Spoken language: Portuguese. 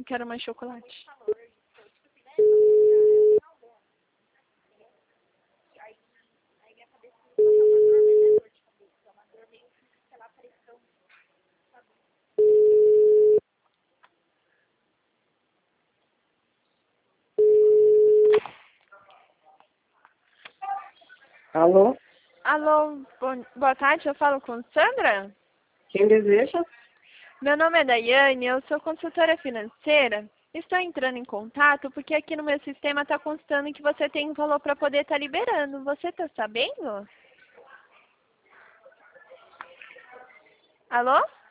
Quero mais chocolate. Alô? Alô, boa tarde, eu falo com Sandra? Quem deseja? Meu nome é Daiane, eu sou consultora financeira. Estou entrando em contato porque aqui no meu sistema está constando que você tem um valor para poder estar liberando. Você está sabendo? Alô?